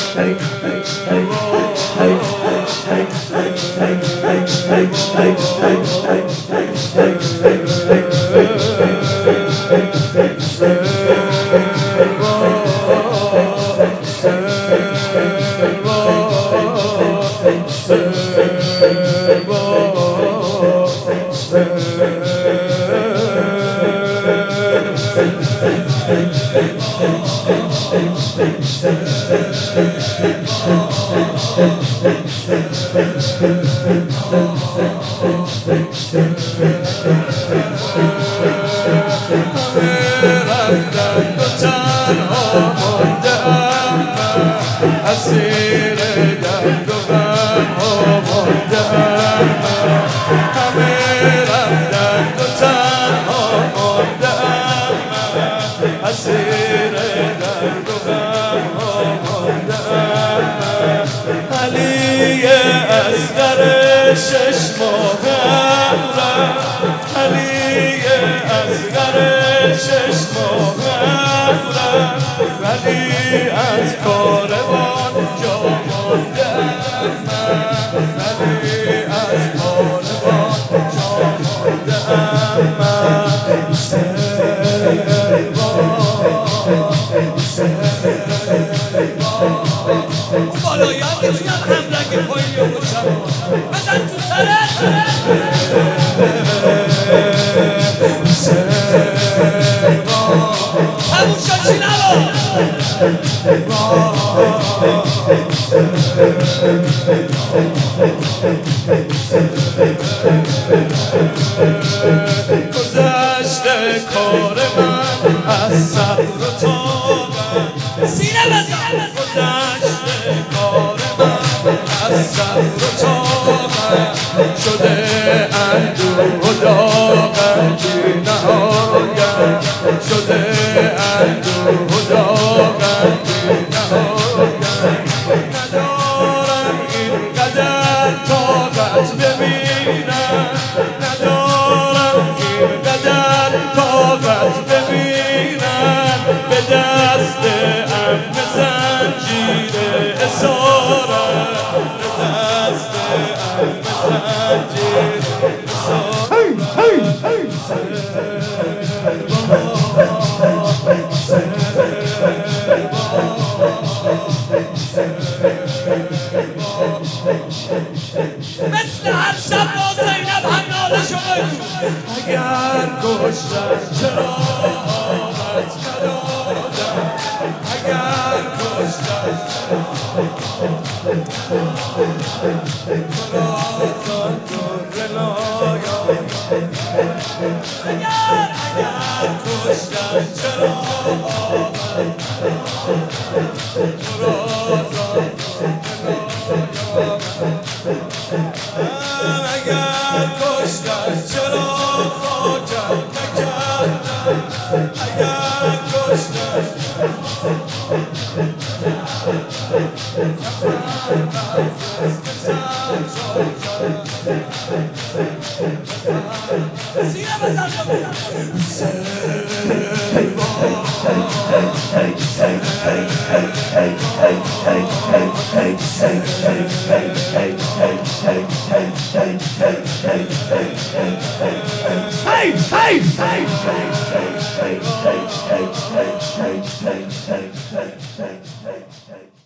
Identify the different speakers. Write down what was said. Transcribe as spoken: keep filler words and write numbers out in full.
Speaker 1: اسیر درد و غم آمانده‌ام همه رفتند و تنها مانده‌ام اسیر درد و غم آمانده‌ام علی اصغر شش ماهم رفت علی اصغر شش ماهم رفت ولی از کاروان جا مانده‌ام ولی از کاروان جا مانده‌ام اون بالایی هم که تویم همرنگ پایین یا باشم بزن تو سرت همون شاچی نرو گذشته کار من از صبر و طاقت سینه بزن گذشته کار من از صبر و طاقت شده اندوه و داغت بی نهایت شده اندوه و داغت بی نهایت ندارم اینقدر طاقت ببینم ندارم اینقدر طاقت ببینم به دست امن زنجیر اسارت به دست امن زنجیر مثل هر شب با زینب هم ناله شده اگر کشتن چرا آمد ندادم اگر کشتن خراسان در ولایات اگر اگر کشتن چرا آمد خراسان اگر کشتن چرا خاکم نکردن اگر کشتن سینه بزن Hey, hey, hey, hey, hey, hey, hey, hey, hey, hey, hey, hey, hey, hey, hey.